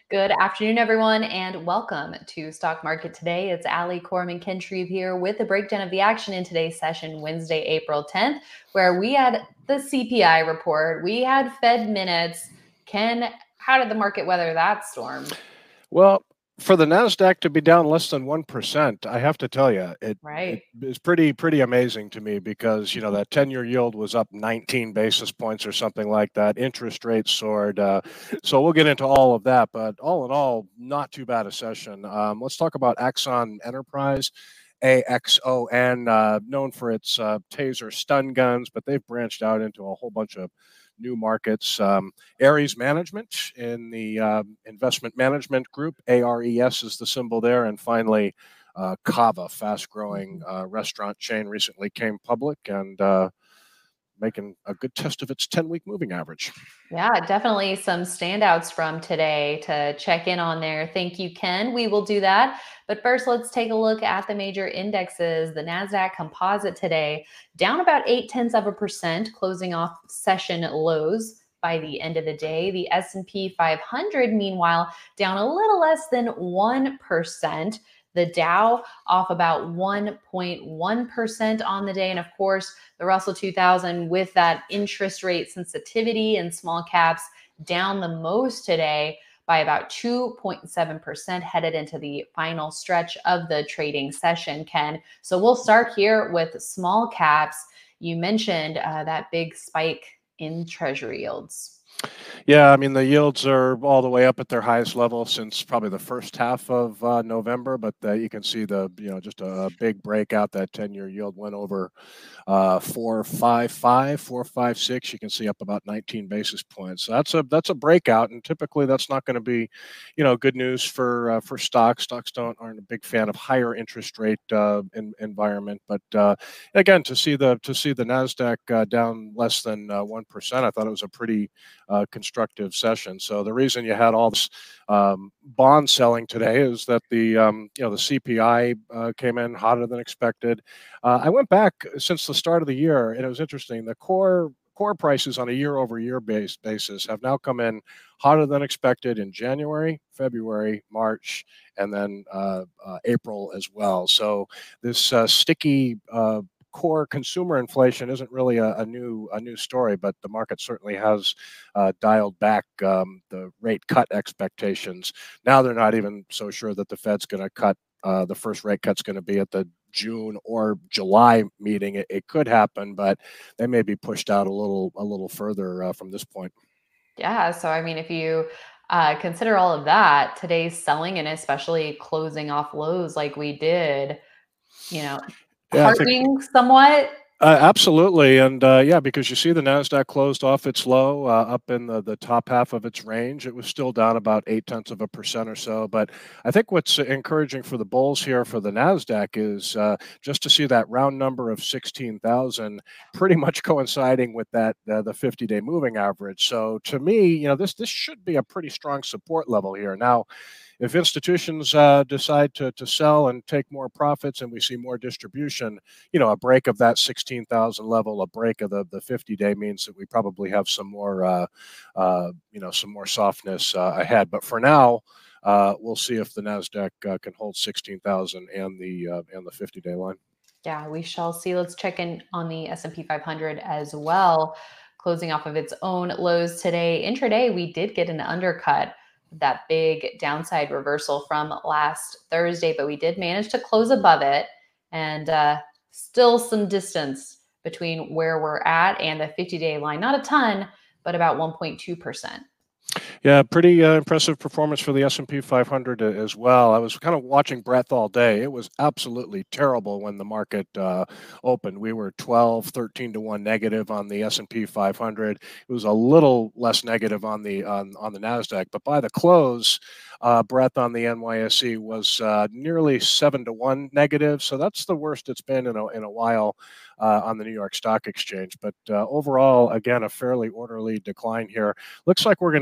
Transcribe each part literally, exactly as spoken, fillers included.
Good afternoon, everyone, and welcome to Stock Market Today. It's Ali Corman-Kentrieve here with a breakdown of the action in today's session, Wednesday, April tenth, where we had the C P I report, we had Fed minutes. Ken, how did the market weather that storm? Well, for the Nasdaq to be down less than one percent, I have to tell you, it it Right. is pretty pretty amazing to me because, you know, that ten-year yield was up nineteen basis points or something like that. Interest rates soared. Uh, so we'll get into all of that, but all in all, not too bad a session. Um, let's talk about Axon Enterprise. A X O N, uh, known for its uh, taser stun guns, but they've branched out into a whole bunch of new markets. Um, Ares Management in the uh, investment management group, A R E S is the symbol there. And finally, uh, Cava, fast growing Mhm. uh, restaurant chain, recently came public and uh, making a good test of its ten-week moving average. Yeah, definitely some standouts from today to check in on there. Thank you, Ken. We will do that. But first, let's take a look at the major indexes. The NASDAQ composite today down about eight tenths of a percent, closing off session lows by the end of the day. The S and P five hundred, meanwhile, down a little less than one percent. The Dow off about one point one percent on the day. And of course, the Russell two thousand with that interest rate sensitivity and small caps down the most today by about two point seven percent headed into the final stretch of the trading session, Ken. So we'll start here with small caps. You mentioned uh, that big spike in treasury yields. Yeah, I mean, the yields are all the way up at their highest level since probably the first half of uh, November, but uh, you can see the, you know, just a, a big breakout. That ten-year yield went over uh, four, five, five, four, five, six. You can see up about nineteen basis points. So that's a that's a breakout, and typically that's not going to be, you know, good news for uh, for stocks. Stocks don't aren't a big fan of higher interest rate uh, in, environment, but uh, again, to see the to see the Nasdaq uh, down less than uh, one percent, I thought it was a pretty uh, constructive session. So the reason you had all this um, bond selling today is that the um, you know the C P I uh, came in hotter than expected. Uh, I went back since the start of the year, and it was interesting. The core core prices on a year-over-year base basis have now come in hotter than expected in January, February, March, and then uh, uh, April as well. So this uh, sticky uh, core consumer inflation isn't really a, a new a new story, but the market certainly has uh, dialed back um, the rate cut expectations. Now they're not even so sure that the Fed's going to cut. Uh, the first rate cut's going to be at the June or July meeting. It, it could happen, but they may be pushed out a little a little further uh, from this point. Yeah. So, I mean, if you uh, consider all of that, today's selling and especially closing off lows like we did, you know, Yeah, I think heartening somewhat. Uh, absolutely, and uh, yeah, because you see the Nasdaq closed off its low uh, up in the, the top half of its range. It was still down about eight tenths of a percent or so. But I think what's encouraging for the bulls here for the Nasdaq is uh, just to see that round number of sixteen thousand, pretty much coinciding with that uh, the fifty-day moving average. So to me, you know, this this should be a pretty strong support level here. Now, if institutions uh, decide to, to sell and take more profits and we see more distribution, you know, a break of that sixteen thousand level, a break of the, the fifty day means that we probably have some more, uh, uh, you know, some more softness uh, ahead. But for now, uh, we'll see if the Nasdaq uh, can hold sixteen thousand and the uh, and the fifty day line. Yeah, we shall see. Let's check in on the S and P five hundred as well. Closing off of its own lows today. Intraday, we did get an undercut, that big downside reversal from last Thursday, but we did manage to close above it, and uh, still some distance between where we're at and the fifty day line. Not a ton, but about one point two percent. Yeah, pretty uh, impressive performance for the S and P five hundred as well. I was kind of watching breadth all day. It was absolutely terrible when the market uh, opened. We were twelve, thirteen to one negative on the S and P five hundred. It was a little less negative on the on, on the Nasdaq, but by the close, uh, breadth on the N Y S E was uh, nearly seven to one negative. So that's the worst it's been in a, in a while uh, on the New York Stock Exchange. But uh, overall, again, a fairly orderly decline here. Looks like we're going to get higher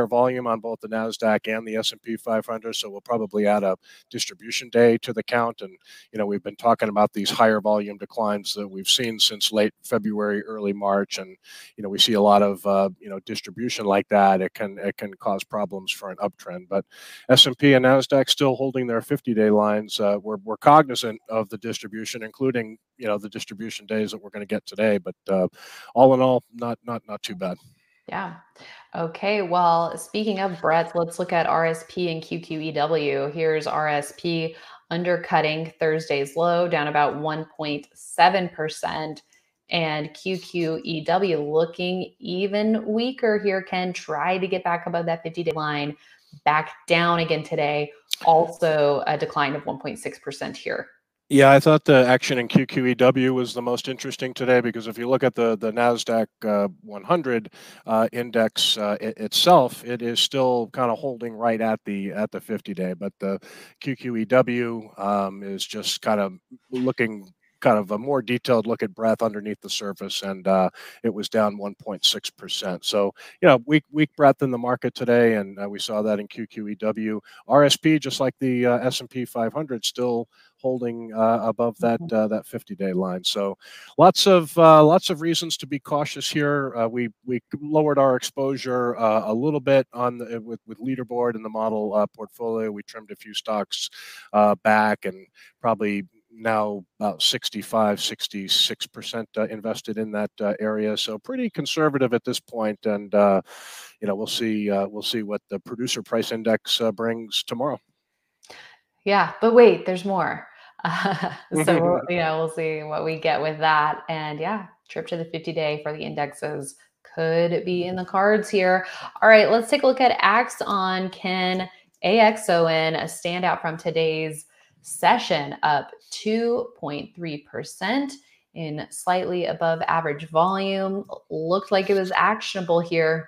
higher volume on both the NASDAQ and the S and P five hundred, so we'll probably add a distribution day to the count. And, you know, we've been talking about these higher volume declines that we've seen since late February, early March. And, you know, we see a lot of, uh, you know, distribution like that. It can, it can cause problems for an uptrend. But S and P and NASDAQ still holding their fifty-day lines. Uh, we're, we're cognizant of the distribution, including, you know, the distribution days that we're going to get today. But uh, all in all, not, not, not too bad. Yeah. Okay. Well, speaking of breadth, let's look at R S P and Q Q E W. Here's R S P undercutting Thursday's low, down about one point seven percent. And Q Q E W looking even weaker here, Ken. Try to get back above that fifty-day line, back down again today. Also a decline of one point six percent here. Yeah, I thought the action in Q Q E W was the most interesting today, because if you look at the the NASDAQ uh, one hundred uh, index uh, it, itself, it is still kind of holding right at the at the fifty day, but the Q Q E W um, is just kind of looking kind of a more detailed look at breadth underneath the surface, and uh, it was down one point six percent. So, you know, weak weak breadth in the market today, and uh, we saw that in Q Q E W. R S P, just like the uh, S and P five hundred, still holding uh, above that uh, that fifty-day line. So, lots of uh, lots of reasons to be cautious here. Uh, we we lowered our exposure uh, a little bit on the, with with Leaderboard in the model uh, portfolio. We trimmed a few stocks uh, back, and probably now about sixty-five, sixty-six percent uh, invested in that uh, area. So pretty conservative at this point. And, uh, you know, we'll see, uh, we'll see what the producer price index uh, brings tomorrow. Yeah, but wait, there's more. Uh, so, we'll, you know, we'll see what we get with that. And yeah, trip to the fifty day for the indexes could be in the cards here. All right, let's take a look at Axon, Ken. A X O N, a standout from today's session, up two point three percent in slightly above average volume. Looked like it was actionable here.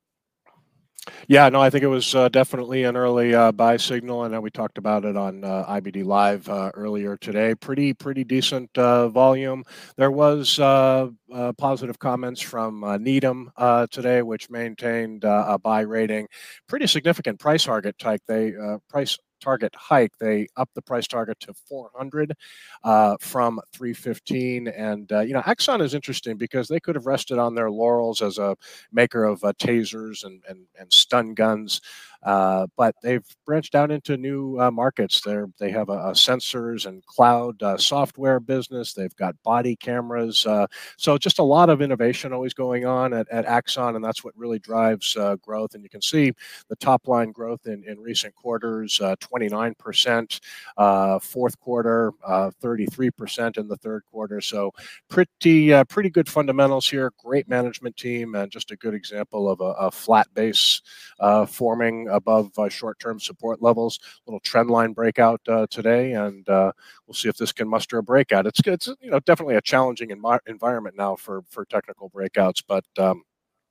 Yeah, no, I think it was uh, definitely an early uh, buy signal. I know we talked about it on uh, I B D Live uh, earlier today. Pretty, pretty decent uh, volume. There was uh, uh, positive comments from uh, Needham uh, today, which maintained uh, a buy rating. Pretty significant price target hike. They uh, price target hike. They upped the price target to four hundred uh, from three fifteen. And, uh, you know, Axon is interesting because they could have rested on their laurels as a maker of uh, tasers and, and, and stun guns. Uh, but they've branched out into new uh, markets. They're, they have a, a sensors and cloud uh, software business. They've got body cameras. Uh, so just a lot of innovation always going on at, at Axon, and that's what really drives uh, growth. And you can see the top line growth in, in recent quarters, uh, twenty-nine percent, uh, fourth quarter, uh, thirty-three percent in the third quarter. So pretty, uh, pretty good fundamentals here. Great management team, and just a good example of a, a flat base uh, forming above uh, short-term support levels. Little trend line breakout uh, today, and uh, we'll see if this can muster a breakout. It's, it's you know, definitely a challenging envi environment now for for technical breakouts, but um,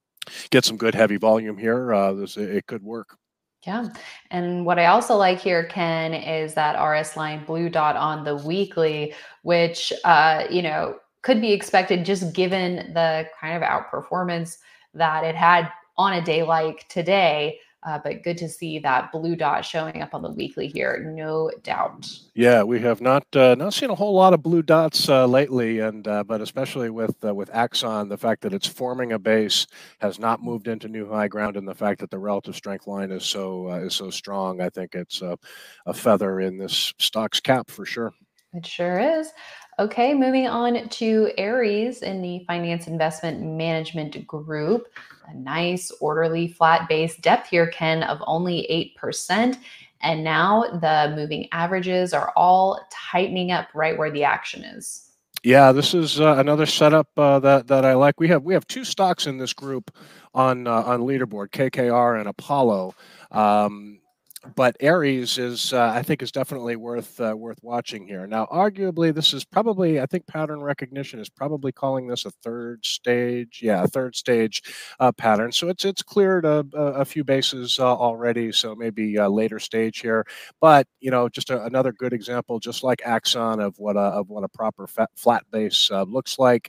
get some good heavy volume here. Uh, this, it could work. Yeah. And what I also like here, Ken, is that R S line blue dot on the weekly, which, uh, you know, could be expected just given the kind of outperformance that it had on a day like today. Uh, but good to see that blue dot showing up on the weekly here, no doubt. Yeah, we have not uh, not seen a whole lot of blue dots uh, lately, and uh, but especially with uh, with Axon, the fact that it's forming a base, has not moved into new high ground, and the fact that the relative strength line is so uh, is so strong, I think it's uh, a feather in this stock's cap for sure. It sure is. Okay, moving on to Ares in the Finance Investment Management Group. A nice, orderly, flat base depth here, Ken, of only eight percent. And now the moving averages are all tightening up right where the action is. Yeah, this is uh, another setup uh, that that I like. We have we have two stocks in this group on uh, on Leaderboard, K K R and Apollo. Um, But Ares is, uh, I think, is definitely worth uh, worth watching here. Now, arguably, this is probably, I think, pattern recognition is probably calling this a third stage, yeah, a third stage uh, pattern. So it's it's cleared a, a few bases uh, already. So maybe a later stage here. But you know, just a, another good example, just like Axon, of what a of what a proper fat, flat base uh, looks like.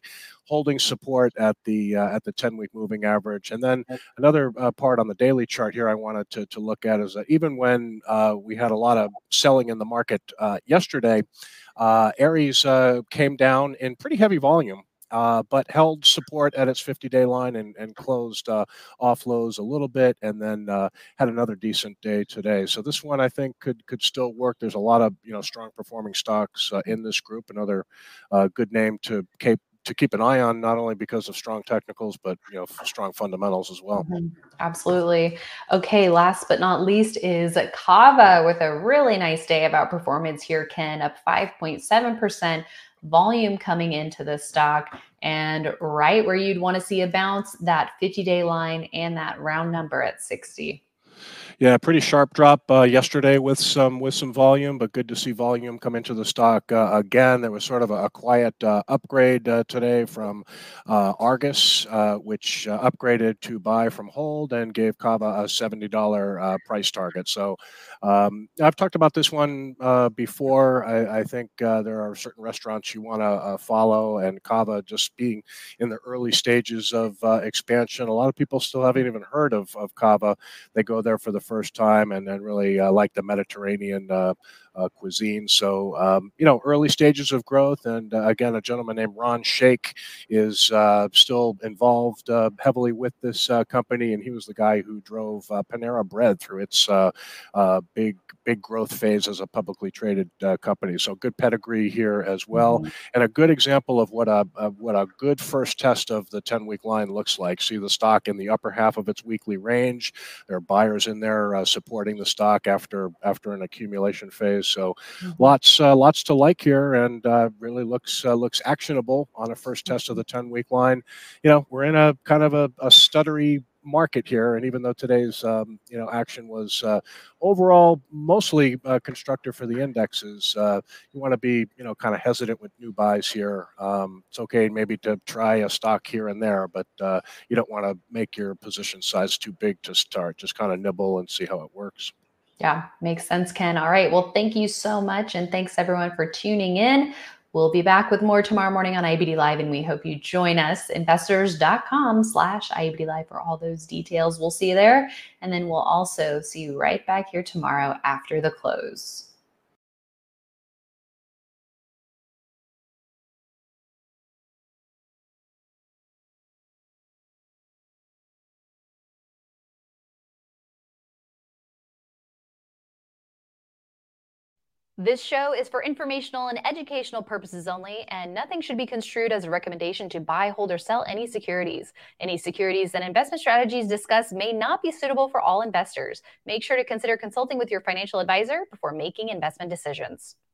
holding support at the uh, at the ten-week moving average. And then another uh, part on the daily chart here I wanted to, to look at is that even when uh, we had a lot of selling in the market uh, yesterday, uh, Ares uh, came down in pretty heavy volume. Uh, but held support at its fifty-day line and, and closed uh, off lows a little bit, and then uh, had another decent day today. So this one I think could could still work. There's a lot of you know strong performing stocks uh, in this group. Another uh, good name to keep to keep an eye on, not only because of strong technicals, but you know strong fundamentals as well. Mm-hmm. Absolutely. Okay, last but not least is Kava with a really nice day about performance here, Ken, up five point seven percent. Volume coming into the stock, and right where you'd want to see a bounce, that fifty-day line and that round number at sixty. Yeah, pretty sharp drop uh, yesterday with some with some volume, but good to see volume come into the stock uh, again. There was sort of a, a quiet uh, upgrade uh, today from uh, Argus, uh, which uh, upgraded to buy from hold and gave Kava a seventy dollar uh, price target. So um, I've talked about this one uh, before. I, I think uh, there are certain restaurants you want to uh, follow, and Kava just being in the early stages of uh, expansion. A lot of people still haven't even heard of, of Kava. They go there for the first time and then really uh, like the Mediterranean uh, uh, cuisine. So, um, you know, early stages of growth. And uh, again, a gentleman named Ron Shaich is uh, still involved uh, heavily with this uh, company. And he was the guy who drove uh, Panera Bread through its uh, uh, big, big growth phase as a publicly traded uh, company. So good pedigree here as well. Mm-hmm. And a good example of what a, a what a good first test of the ten-week line looks like. See the stock in the upper half of its weekly range. There are buyers in there uh, supporting the stock after after an accumulation phase. So mm-hmm. lots uh, lots to like here, and uh, really looks uh, looks actionable on a first test of the ten-week line. You know, we're in a kind of a, a stuttery market here, and even though today's um, you know action was uh, overall mostly uh, constructive for the indexes, uh, you want to be you know kind of hesitant with new buys here. Um, it's okay maybe to try a stock here and there, but uh, you don't want to make your position size too big to start. Just kind of nibble and see how it works. Yeah, makes sense, Ken. All right, well, thank you so much, and thanks everyone for tuning in. We'll be back with more tomorrow morning on I B D Live, and we hope you join us, investors.com slash IBD Live for all those details. We'll see you there, and then we'll also see you right back here tomorrow after the close. This show is for informational and educational purposes only, and nothing should be construed as a recommendation to buy, hold, or sell any securities. Any securities and investment strategies discussed may not be suitable for all investors. Make sure to consider consulting with your financial advisor before making investment decisions.